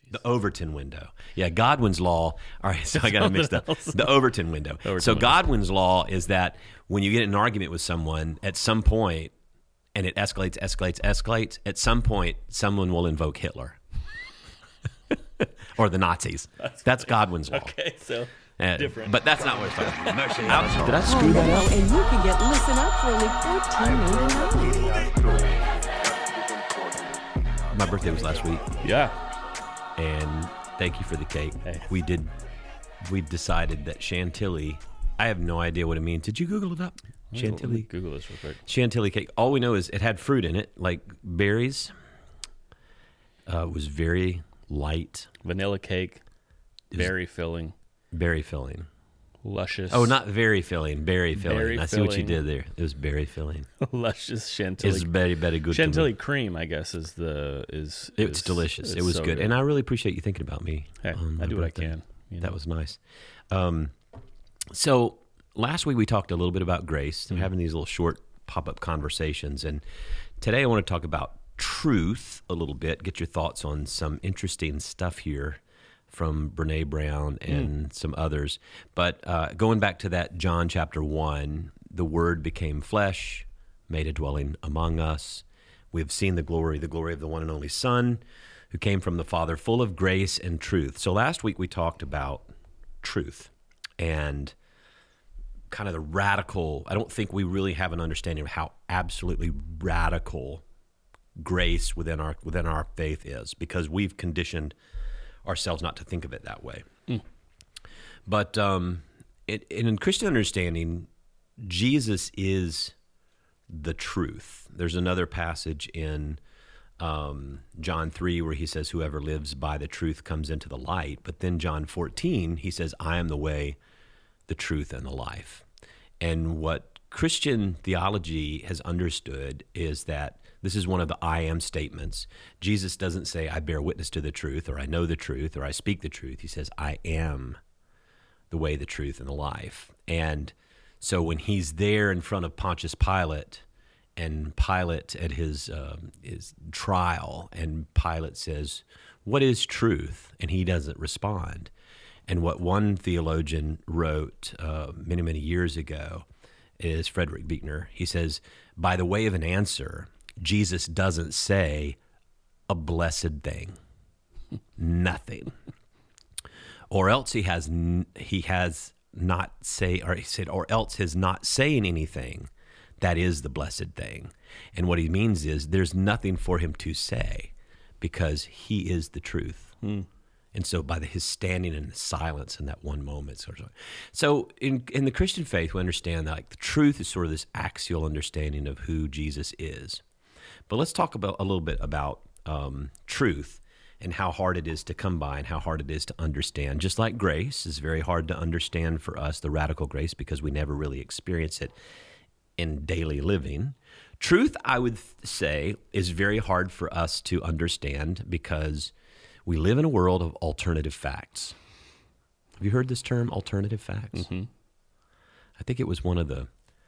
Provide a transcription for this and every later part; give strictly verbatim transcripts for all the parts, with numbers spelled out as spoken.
The Overton window. Yeah, Godwin's law. All right, so I got it mixed up. The Overton window. Overton so window. Godwin's law is that when you get in an argument with someone, at some point, and it escalates, escalates, escalates, at some point, someone will invoke Hitler. Or the Nazis. That's, that's Godwin's law. Okay, so Uh, different. But that's not what it's talking about. Did I screw Oh, that no, up? and you can get Listen Up for only fourteen ninety-nine. My birthday was last week, Yeah. and thank you for the cake. Hey. We did. We decided that Chantilly. I have no idea what it means. Did you Google it up? Chantilly. Google this real quick. Chantilly cake. All we know is it had fruit in it, like berries. Uh, it was very light, Vanilla cake, very filling, berry filling. luscious. Oh, not very filling, berry filling. Berry I see what you filling. did there. It was berry filling. luscious chantilly. It's very, very good. to me. Chantilly cream, I guess, is the is. It's is- delicious. is It was so good. and I really appreciate you thinking about me. Hey, on my I do what I birthday. can. you That know. was nice. Um, so last week we talked a little bit about grace. Mm-hmm. We're having these little short pop-up conversations, and today I want to talk about truth a little bit. Get your thoughts on some interesting stuff here from Brene Brown and Mm. some others. But uh, going back to that John chapter one, the Word became flesh, made a dwelling among us. We have seen the glory, the glory of the one and only Son, who came from the Father, full of grace and truth. So last week we talked about truth and kind of the radical, I don't think we really have an understanding of how absolutely radical grace within our within our faith is, because we've conditioned ourselves not to think of it that way. Mm. But um, it, in Christian understanding, Jesus is the truth. There's another passage in um, John three where he says, whoever lives by the truth comes into the light. But then John fourteen, he says, I am the way, the truth, and the life. And what Christian theology has understood is that this is one of the I am statements. Jesus doesn't say, I bear witness to the truth, or I know the truth, or I speak the truth. He says, I am the way, the truth, and the life. And so when he's there in front of Pontius Pilate, and Pilate at his um, his trial, and Pilate says, what is truth? And he doesn't respond. And what one theologian wrote uh, many, many years ago is Frederick Buechner. He says, by the way of an answer, Jesus doesn't say a blessed thing, nothing, or else he has n- he has not say, or he said, or else his not saying anything that is the blessed thing. And what he means is there's nothing for him to say because he is the truth. Hmm. And so by the, his standing in the silence in that one moment. Sort of. So in in the Christian faith, we understand that like, the truth is sort of this axial understanding of who Jesus is. But let's talk about a little bit about um, truth and how hard it is to come by and how hard it is to understand. Just like grace is very hard to understand for us, the radical grace, because we never really experience it in daily living. Truth, I would th- say, is very hard for us to understand because we live in a world of alternative facts. Have you heard this term, alternative facts? Mm-hmm. I think it was one of the,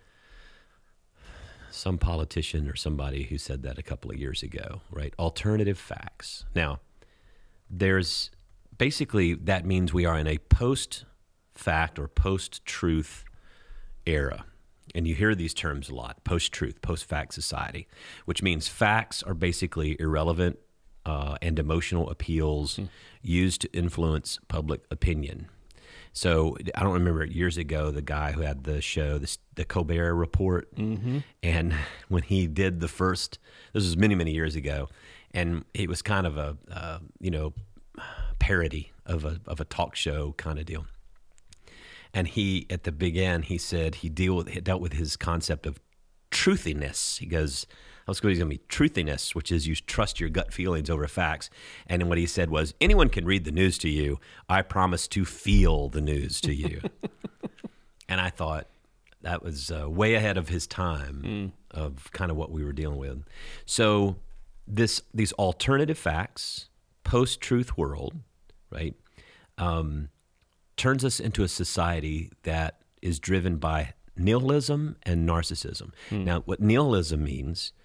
some politician or somebody who said that a couple of years ago, right? Alternative facts. Now, there's basically, that means we are in a post-fact or post-truth era. And you hear these terms a lot, post-truth, post-fact society, which means facts are basically irrelevant uh, and emotional appeals mm. used to influence public opinion. So I don't remember years ago, the guy who had the show, the, the Colbert Report, Mm-hmm. and when he did the first, this was many, many years ago, and it was kind of a, uh, you know, parody of a of a talk show kind of deal. And he, at the big end, he said he deal with, he dealt with his concept of truthiness. He goes, I was going to be truthiness, which is you trust your gut feelings over facts. And then what he said was, anyone can read the news to you. I promise to feel the news to you. And I thought that was uh, way ahead of his time mm. of kind of what we were dealing with. So this these alternative facts, post-truth world, right, um, turns us into a society that is driven by nihilism and narcissism. Hmm. Now, what nihilism means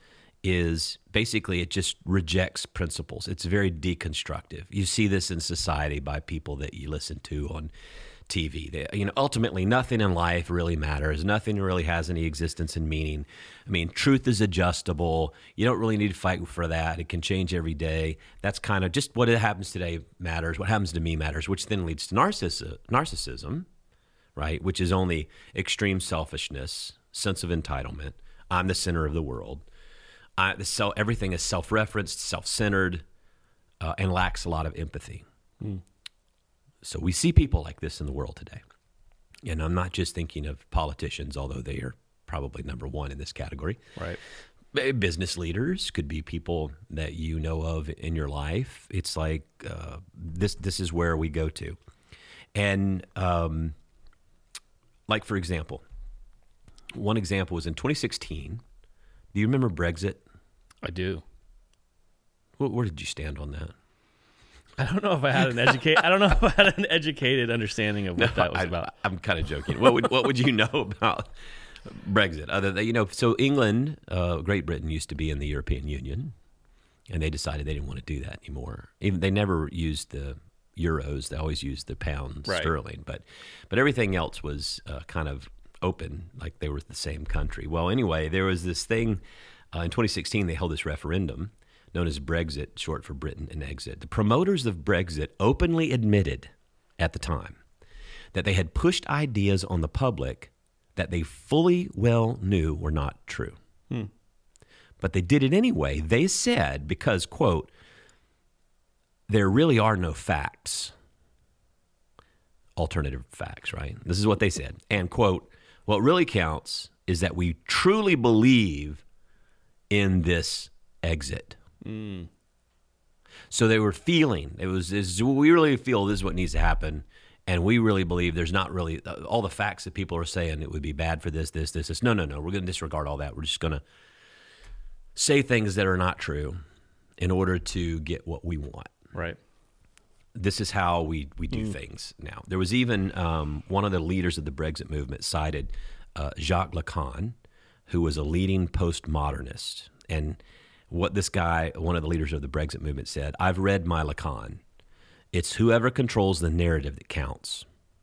is basically it just rejects principles. It's very deconstructive. You see this in society by people that you listen to on T V. They, you know, ultimately, nothing in life really matters. Nothing really has any existence and meaning. I mean, truth is adjustable. You don't really need to fight for that. It can change every day. That's kind of just what happens today matters. What happens to me matters, which then leads to narcissi- narcissism, right? Which is only extreme selfishness, sense of entitlement. I'm the center of the world. I, the self, everything is self-referenced, self-centered, uh, and lacks a lot of empathy. Mm. So we see people like this in the world today. And I'm not just thinking of politicians, although they are probably number one in this category. Right. Business leaders could be people that you know of in your life. It's like uh, this this is where we go to. And um, like, for example, one example was in twenty sixteen. Do you remember Brexit? I do. Where, where did you stand on that? I don't know if I had an educate. I don't know if I had an educated understanding of what No, that was I, about. I'm kind of joking. What would what would you know about Brexit? Other than, you know, so England, uh, Great Britain used to be in the European Union, and they decided they didn't want to do that anymore. Even they never used the euros; they always used the pound Right. sterling. But but everything else was uh, kind of open, like they were the same country. Well, anyway, there was this thing uh, in twenty sixteen. They held this referendum known as Brexit, short for Britain and exit. The promoters of Brexit openly admitted at the time that they had pushed ideas on the public that they fully well knew were not true. Hmm. But they did it anyway. They said, because, quote, there really are no facts. Alternative facts, right? This is what they said. And, quote, what really counts is that we truly believe in this exit. Mm. So they were feeling, it was, it was, we really feel this is what needs to happen, and we really believe there's not really, all the facts that people are saying it would be bad for this, this, this, this. No, no, no, we're going to disregard all that. We're just going to say things that are not true in order to get what we want. Right. This is how we, we do mm. things now. There was even um, one of the leaders of the Brexit movement cited uh, Jacques Lacan, who was a leading postmodernist. And what this guy, one of the leaders of the Brexit movement, said, I've read my Lacan. It's whoever controls the narrative that counts.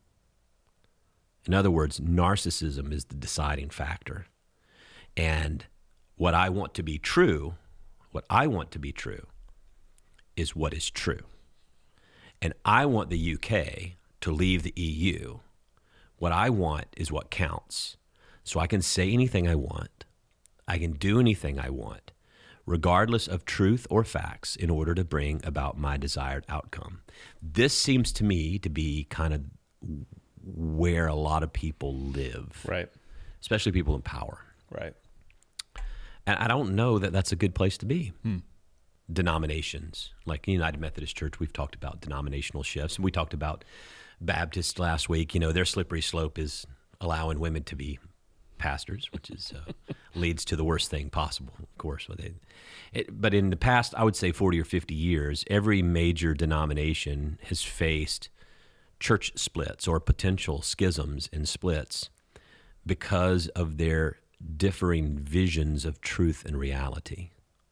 In other words, narcissism is the deciding factor. And what I want to be true, what I want to be true, is what is true. And I want the U K to leave the E U. What I want is what counts. So I can say anything I want. I can do anything I want, regardless of truth or facts, in order to bring about my desired outcome. This seems to me to be kind of where a lot of people live. Right. Especially people in power. Right. And I don't know that that's a good place to be. Hmm. Denominations, like United Methodist Church, we've talked about denominational shifts. We talked about Baptists last week. You know, their slippery slope is allowing women to be pastors, which is uh, leads to the worst thing possible, of course. But, it, it, but in the past, I would say forty or fifty years, every major denomination has faced church splits or potential schisms and splits because of their differing visions of truth and reality.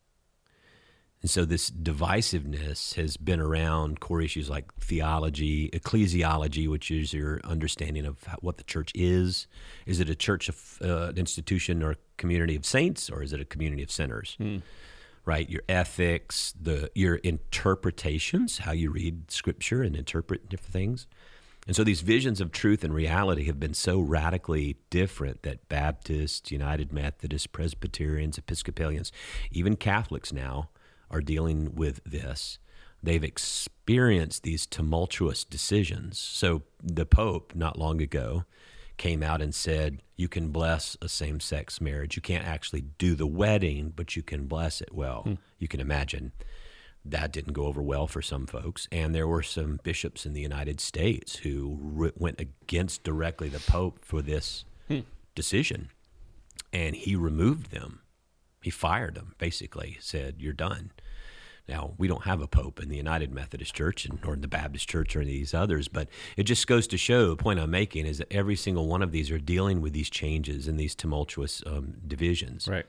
And so this divisiveness has been around core issues like theology, ecclesiology, which is your understanding of what the church is. Is it a church, of, uh, an institution or a community of saints, or is it a community of sinners? Hmm. Right? Your ethics, the your interpretations, how you read Scripture and interpret different things. And so these visions of truth and reality have been so radically different that Baptists, United Methodists, Presbyterians, Episcopalians, even Catholics now, are dealing with this. They've experienced these tumultuous decisions. So the Pope, not long ago, came out and said, you can bless a same-sex marriage. You can't actually do the wedding, but you can bless it. Well, hmm. you can imagine that didn't go over well for some folks. And there were some bishops in the United States who re- went against directly the Pope for this hmm. decision. And he removed them. He fired them, basically, said, you're done. Now, we don't have a pope in the United Methodist Church and, or in the Baptist Church or any of these others, but it just goes to show, the point I'm making is that every single one of these are dealing with these changes and these tumultuous um, divisions. Right.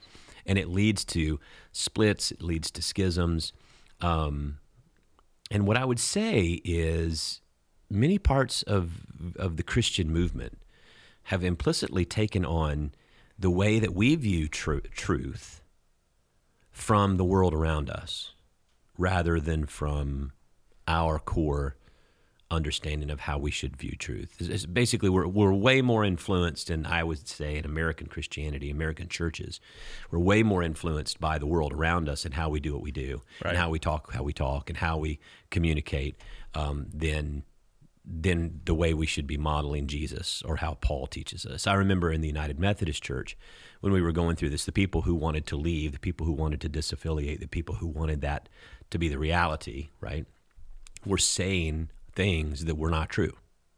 and it leads to splits. It leads to schisms. Um, and what I would say is many parts of of the Christian movement have implicitly taken on the way that we view tr- truth from the world around us, rather than from our core understanding of how we should view truth. It's, it's basically, we're we're way more influenced, and I would say in American Christianity, American churches, we're way more influenced by the world around us and how we do what we do, Right. and how we talk, how we talk, and how we communicate, um, than than the way we should be modeling Jesus or how Paul teaches us. I remember in the United Methodist Church, when we were going through this, the people who wanted to leave, the people who wanted to disaffiliate, the people who wanted that to be the reality, right, were saying things that were not true.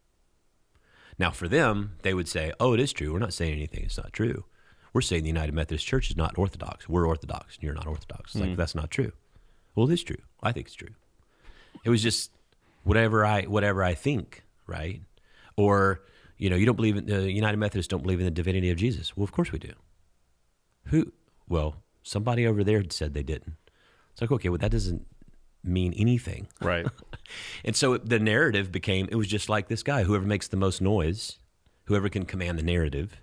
Now, for them, they would say, oh, it is true. We're not saying anything that's not true. We're saying the United Methodist Church is not Orthodox. We're Orthodox, and you're not Orthodox. It's Mm. like, that's not true. Well, it is true. I think it's true. It was just whatever I whatever I think, right? Or, you know, you don't believe in the uh, United Methodists don't believe in the divinity of Jesus. Well, of course we do. Who? Well, somebody over there said they didn't. It's like, okay, well, that doesn't mean anything. Right. And so the narrative became, it was just like this guy, whoever makes the most noise, whoever can command the narrative,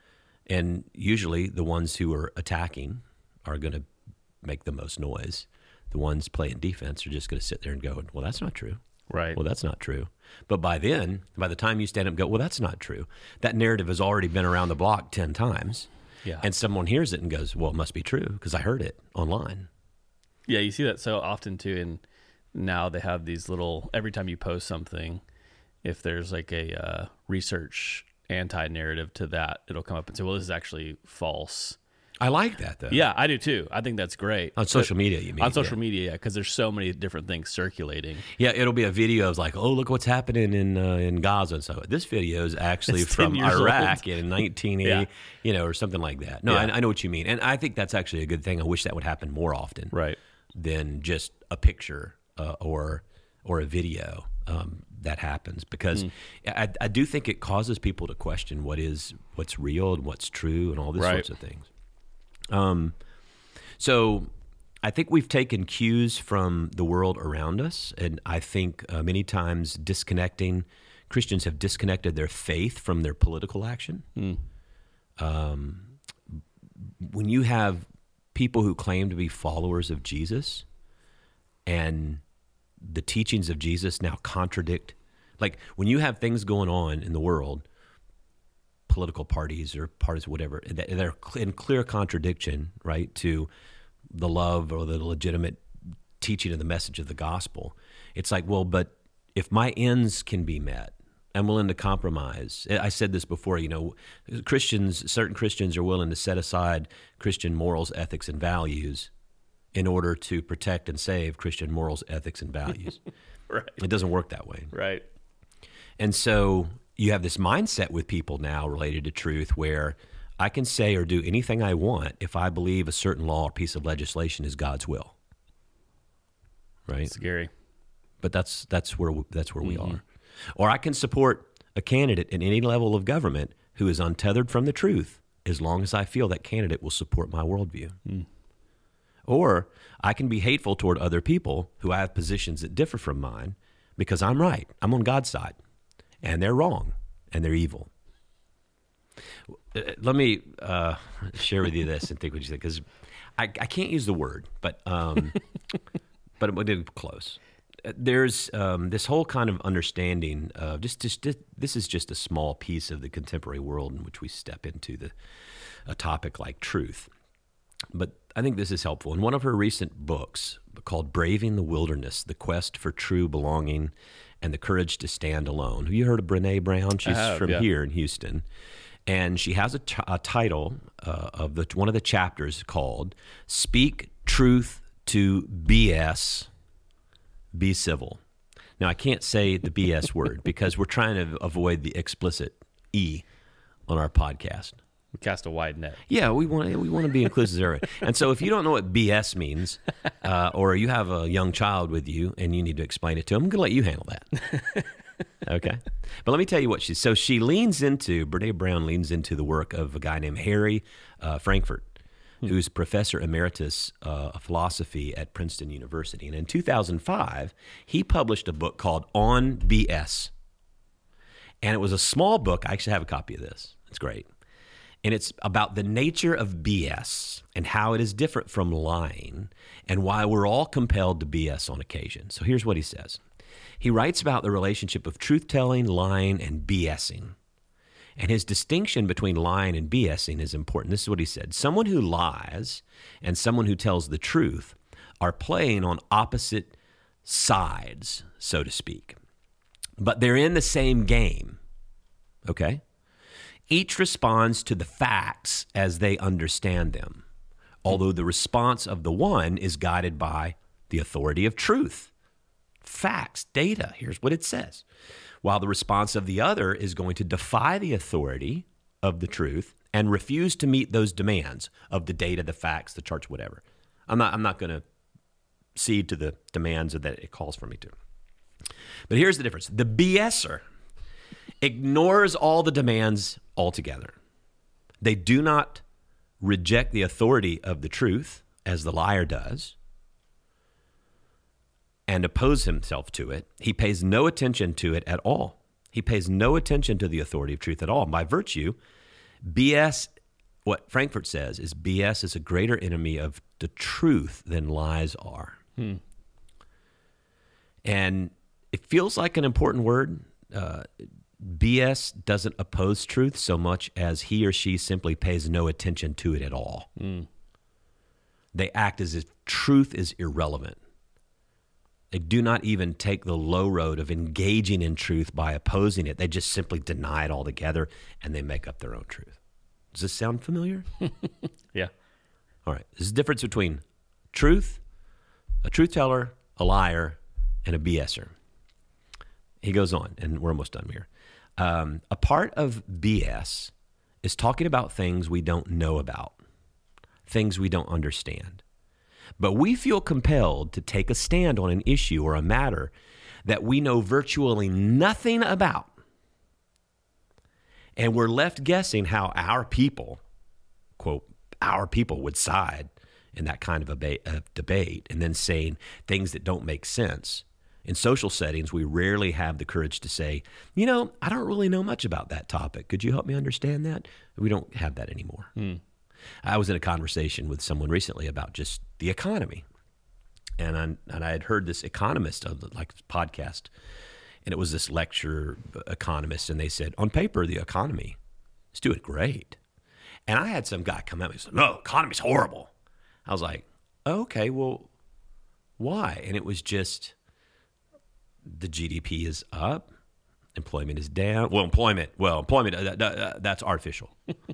and usually the ones who are attacking are going to make the most noise. The ones playing defense are just going to sit there and go, well, that's not true. Right. Well, that's not true. But by then, by the time you stand up and go, well, that's not true, that narrative has already been around the block ten times. Yeah. And someone hears it and goes, well, it must be true because I heard it online. Yeah, you see that so often too, and now they have these little, every time you post something, if there's like a uh, research anti-narrative to that, it'll come up and say, well, this is actually false. I like that, though. Yeah, I do too. I think that's great. On social media, you mean? On social yeah. media, yeah, because there's so many different things circulating. Yeah, it'll be a video of like, oh, look what's happening in uh, in Gaza. And so this video is actually It's ten from years Iraq old. in nineteen eighty, Yeah. you know, or something like that. No, Yeah. I, I know what you mean. And I think that's actually a good thing. I wish that would happen more often. Right. Than just a picture uh, or or a video um, that happens, because Mm. I, I do think it causes people to question what is what's real and what's true and all these Right. sorts of things. Um, so I think we've taken cues from the world around us, and I think uh, many times disconnecting Christians have disconnected their faith from their political action. Mm. Um, when you have people who claim to be followers of Jesus and the teachings of Jesus now contradict, like when you have things going on in the world, political parties or parties, whatever, that they're in clear contradiction, right, to the love or the legitimate teaching of the message of the gospel. It's like, well, but if my ends can be met, I'm willing to compromise. I said this before, you know, Christians, certain Christians are willing to set aside Christian morals, ethics, and values in order to protect and save Christian morals, ethics, and values. Right. It doesn't work that way. Right. And so you have this mindset with people now related to truth where I can say or do anything I want if I believe a certain law or piece of legislation is God's will. Right? Scary. But that's that's where we, that's where we Mm-hmm. are. Or I can support a candidate in any level of government who is untethered from the truth as long as I feel that candidate will support my worldview. Mm. Or I can be hateful toward other people who have positions that differ from mine because I'm right. I'm on God's side. And they're wrong. And they're evil. Uh, Let me uh, share with you this and think what you think, because I, I can't use the word, but um, but it did close. There's um, this whole kind of understanding of just, just this is just a small piece of the contemporary world in which we step into the a topic like truth. But I think this is helpful. In one of her recent books called Braving the Wilderness, The Quest for True Belonging and the Courage to Stand Alone. Have you heard of Brene Brown? She's have, from yeah. here in Houston. And she has a, t- a title uh, of the one of the chapters called Speak Truth to B S, Be Civil. Now, I can't say the B S word because we're trying to avoid the explicit E on our podcast. We cast a wide net. Yeah, we want we want to be inclusive. And so if you don't know what B S means, uh, or you have a young child with you and you need to explain it to them, I'm going to let you handle that. Okay? But let me tell you what she, so she leans into, Brene Brown leans into the work of a guy named Harry uh, Frankfurt. who's professor emeritus uh, of philosophy at Princeton University. And in two thousand five, he published a book called On B S. And it was a small book. I actually have a copy of this. It's great. And it's about the nature of B S and how it is different from lying and why we're all compelled to B S on occasion. So here's what he says. He writes about the relationship of truth-telling, lying, and BSing. And his distinction between lying and BSing is important. This is what he said. Someone who lies and someone who tells the truth are playing on opposite sides, so to speak. But they're in the same game, okay? Each responds to the facts as they understand them, although the response of the one is guided by the authority of truth. Facts, data, here's what it says. While the response of the other is going to defy the authority of the truth and refuse to meet those demands of the data, the facts, the charts, whatever. I'm not, I'm not going to cede to the demands that it calls for me to. But here's the difference. The BSer ignores all the demands altogether. They do not reject the authority of the truth, as the liar does, and oppose himself to it. He pays no attention to it at all. He pays no attention to the authority of truth at all. And by virtue, B S, what Frankfurt says is B S is a greater enemy of the truth than lies are. Hmm. And it feels like an important word. Uh, B S doesn't oppose truth so much as he or she simply pays no attention to it at all. Mm. They act as if truth is irrelevant. They do not even take the low road of engaging in truth by opposing it. They just simply deny it altogether, and they make up their own truth. Does this sound familiar? Yeah. All right. There's a difference between truth, a truth teller, a liar, and a BSer. He goes on, and we're almost done here. Um, a part of B S is talking about things we don't know about, things we don't understand. But we feel compelled to take a stand on an issue or a matter that we know virtually nothing about. And we're left guessing how our people, quote, our people would side in that kind of a ba- uh, debate, and then saying things that don't make sense. In social settings, we rarely have the courage to say, you know, I don't really know much about that topic. Could you help me understand that? We don't have that anymore. Hmm. I was in a conversation with someone recently about just the economy. And I, and I had heard this economist, uh, like podcast, and it was this lecture economist, and they said, on paper, the economy is doing great. And I had some guy come at me and say, no, economy's horrible. I was like, okay, well, why? And it was just the G D P is up, employment is down. Well, employment, well, employment, uh, uh, that's artificial.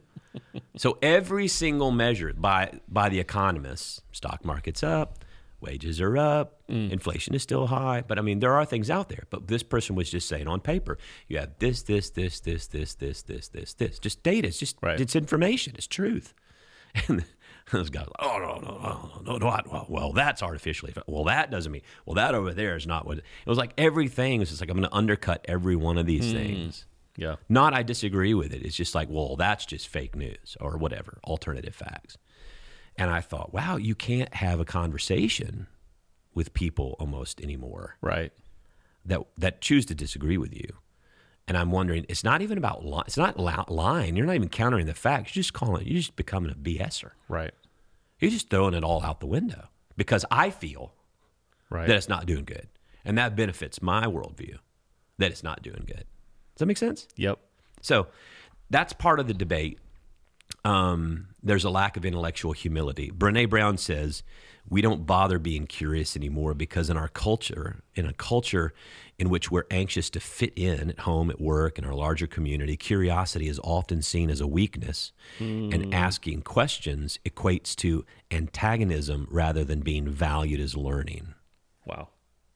So every single measure by by the economists, stock market's up, wages are up, mm. inflation is still high. But I mean, there are things out there. But this person was just saying on paper, you have this, this, this, this, this, this, this, this, this. Just data. It's just right. It's information. It's truth. And those guys, are like, oh no, no, no, no, no, no. Well, well, that's artificially. Well, that doesn't mean. Well, that over there is not what. It was like everything was just like I'm going to undercut every one of these mm. things. Yeah. Not I disagree with it. It's just like, well, that's just fake news or whatever, alternative facts. And I thought, wow, you can't have a conversation with people almost anymore. Right. That that choose to disagree with you. And I'm wondering, it's not even about lying. It's not lying. You're not even countering the facts. You're just calling it, you're just becoming a BSer. Right. You're just throwing it all out the window because I feel right. that it's not doing good. And that benefits my worldview, that it's not doing good. Does that make sense? Yep. So that's part of the debate. Um, there's a lack of intellectual humility. Brené Brown says, we don't bother being curious anymore because in our culture, in a culture in which we're anxious to fit in at home, at work, in our larger community, curiosity is often seen as a weakness, mm. and asking questions equates to antagonism rather than being valued as learning. Wow.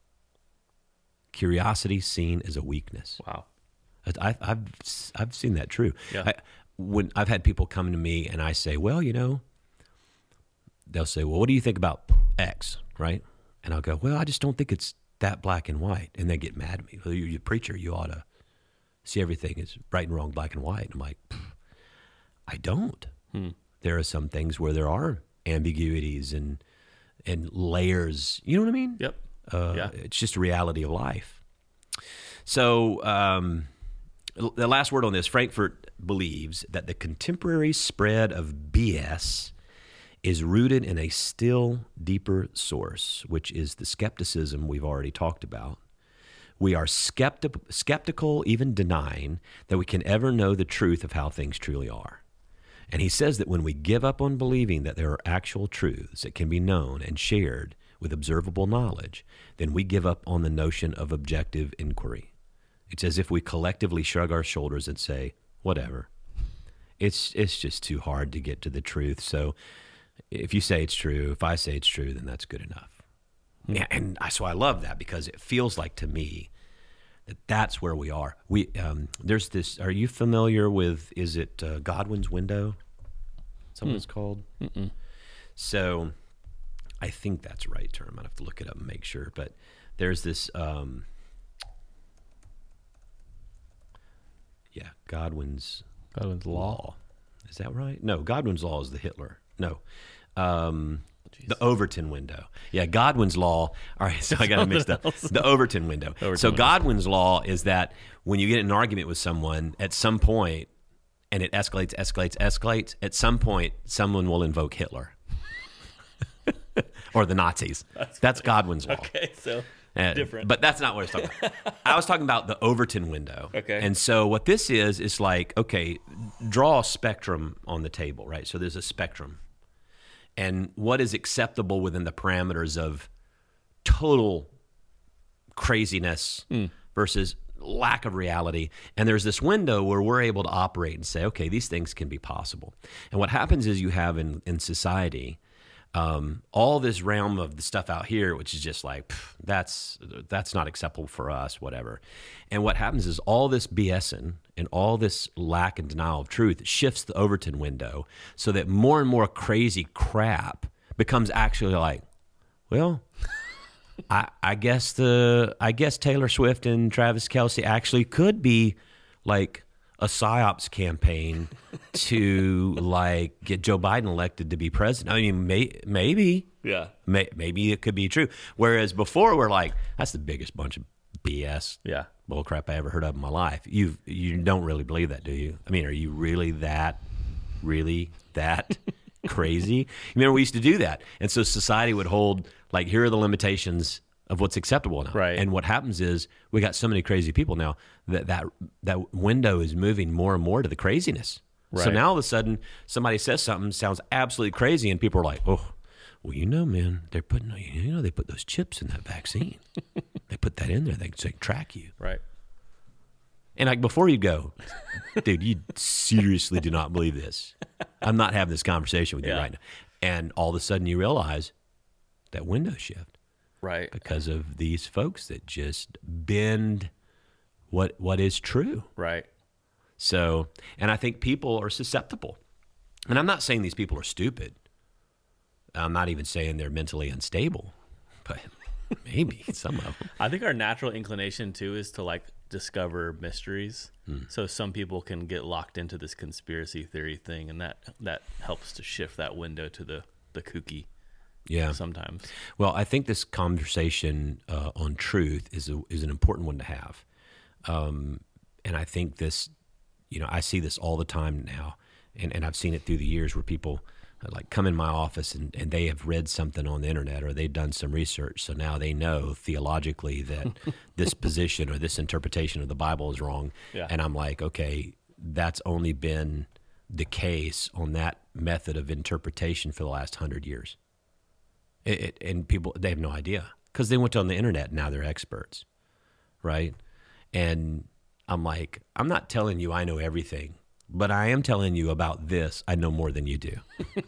Curiosity seen as a weakness. Wow. I, I've I've seen that true. Yeah. I, when I've had people come to me and I say, well, you know, they'll say, well, what do you think about X, right? And I'll go, well, I just don't think it's that black and white. And they get mad at me. Well, you're a preacher. You ought to see everything as right and wrong, black and white. And I'm like, I don't. Hmm. there are some things where there are ambiguities and and layers. You know what I mean? Yep. Uh, Yeah. It's just a reality of life. So um, the last word on this, Frankfurt believes that the contemporary spread of B S is rooted in a still deeper source, which is the skepticism we've already talked about. We are skepti- skeptical, even denying that we can ever know the truth of how things truly are. And he says that when we give up on believing that there are actual truths that can be known and shared with observable knowledge, then we give up on the notion of objective inquiry. It's as if we collectively shrug our shoulders and say, whatever. It's it's just too hard to get to the truth. So if you say it's true, if I say it's true, then that's good enough. Mm. Yeah, and I, so I love that because it feels like to me that that's where we are. We um, there's this. Are you familiar with? Is it uh, Godwin's window? Something's mm. called. Mm-mm. So I think that's the right term. I'd have to look it up and make sure. But there's this. Um, yeah, Godwin's Godwin's law. law. Is that right? No, Godwin's law is the Hitler. No. Um, the Overton window. Yeah, Godwin's law. All right, so I got to mix up. The Overton window. Overton so window. Godwin's law is that when you get in an argument with someone, at some point, and it escalates, escalates, escalates, at some point, someone will invoke Hitler. Or the Nazis. That's, that's Godwin's law. Okay, so uh, different. But that's not what I was talking about. I was talking about the Overton window. Okay. And so what this is, is like, okay, draw a spectrum on the table, right? So there's a spectrum. And what is acceptable within the parameters of total craziness mm. versus lack of reality. And there's this window where we're able to operate and say, okay, these things can be possible. And what happens is you have in, in society um, all this realm of the stuff out here, which is just like, pff, that's that's not acceptable for us, whatever. And what happens is all this BSing and all this lack and denial of truth shifts the Overton window so that more and more crazy crap becomes actually like, well, I, I guess the I guess Taylor Swift and Travis Kelce actually could be like a psyops campaign to like get Joe Biden elected to be president. I mean, may, maybe, yeah, may, maybe it could be true. Whereas before, we're like, that's the biggest bunch of B S, yeah, bullcrap I ever heard of in my life. You you don't really believe that, do you? I mean, are you really that, really that crazy? You remember we used to do that, and so society would hold like, here are the limitations of what's acceptable now. Right. And what happens is we got so many crazy people now that that, that window is moving more and more to the craziness. Right. So now all of a sudden somebody says something sounds absolutely crazy and people are like, oh, well, you know, man, they're putting, you know, they put those chips in that vaccine. They put that in there. They can track you. Right. And like before you go, dude, you seriously do not believe this. I'm not having this conversation with yeah. you right now. And all of a sudden you realize that window shift. Right. Because of these folks that just bend what what is true. Right. So, and I think people are susceptible. And I'm not saying these people are stupid. I'm not even saying they're mentally unstable. But maybe some of them. I think our natural inclination, too, is to, like, discover mysteries. Hmm. So some people can get locked into this conspiracy theory thing, and that, that helps to shift that window to the, the kooky. Yeah, sometimes. Well, I think this conversation uh, on truth is a, is an important one to have, um, and I think this, you know, I see this all the time now, and, and I've seen it through the years where people uh, like come in my office and, and they have read something on the internet or they've done some research, so now they know theologically that this position or this interpretation of the Bible is wrong, yeah. and I'm like, okay, that's only been the case on that method of interpretation for the last hundred years. It, it, and people, they have no idea because they went on the internet and now they're experts, right? And I'm like, I'm not telling you I know everything, but I am telling you about this. I know more than you do.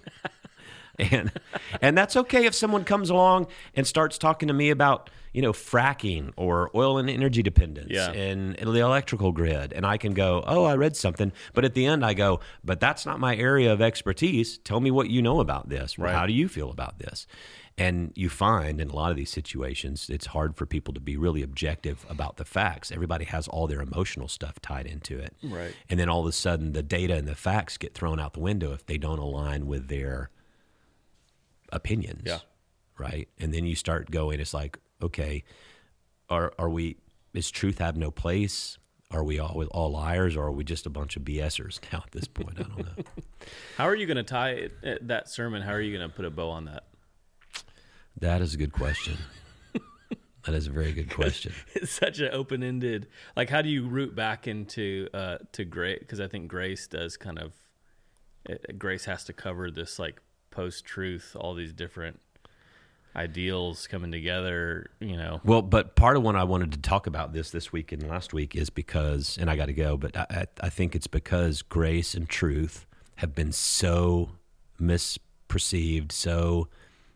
and and that's okay if someone comes along and starts talking to me about, you know, fracking or oil and energy dependence yeah. and the electrical grid. And I can go, oh, I read something. But at the end I go, but that's not my area of expertise. Tell me what you know about this. Right. How do you feel about this? And you find in a lot of these situations, it's hard for people to be really objective about the facts. Everybody has all their emotional stuff tied into it. Right. And then all of a sudden, the data and the facts get thrown out the window if they don't align with their opinions. Yeah. Right. And then you start going, it's like, okay, are are we, is truth have no place? Are we all all liars, or are we just a bunch of BSers now at this point? I don't know. How are you going to tie it, that sermon? How are you going to put a bow on that? That is a good question. That is a very good question. It's such an open-ended. Like, how do you root back into uh, to grace? Because I think grace does kind of. It, grace has to cover this like post-truth, all these different ideals coming together, you know. Well, but part of what I wanted to talk about this this week and last week is because, and I got to go, but I, I, I think it's because grace and truth have been so misperceived, so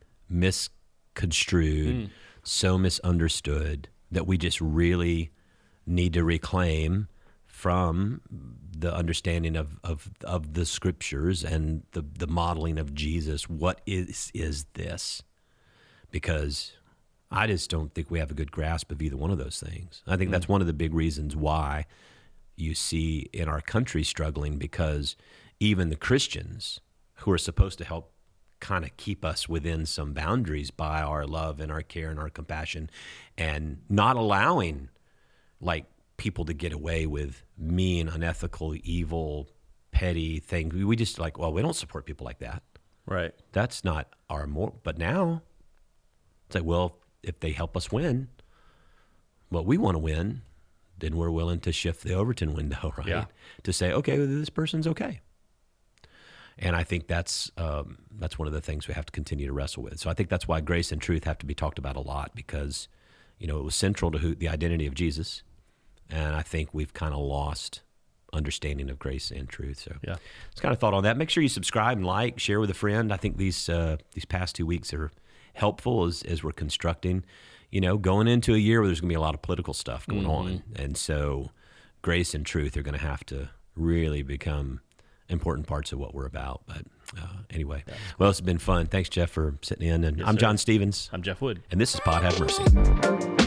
misconstrued, mm. so misunderstood that we just really need to reclaim from the understanding of, of, of the scriptures and the, the modeling of Jesus. What is is this? Because I just don't think we have a good grasp of either one of those things. I think mm. that's one of the big reasons why you see in our country struggling, because even the Christians who are supposed to help kind of keep us within some boundaries by our love and our care and our compassion, and not allowing like people to get away with mean, unethical, evil, petty things. We just like, well, we don't support people like that. Right. That's not our more, but now it's like, well, if they help us win what we want to win, then we're willing to shift the Overton window, right? Yeah. To say, okay, well, this person's okay. And I think that's um, that's one of the things we have to continue to wrestle with. So I think that's why grace and truth have to be talked about a lot, because, you know, it was central to who, the identity of Jesus. And I think we've kind of lost understanding of grace and truth. So yeah, it's kind of thought on that. Make sure you subscribe and like, share with a friend. I think these uh, these past two weeks are helpful as, as we're constructing, you know, going into a year where there's going to be a lot of political stuff going mm-hmm. on. And so grace and truth are going to have to really become important parts of what we're about. But uh, anyway, well, it's been fun. Thanks, Jeff, for sitting in. And yes, I'm sir. John Stevens. I'm Jeff Wood. And this is Pod Have Mercy.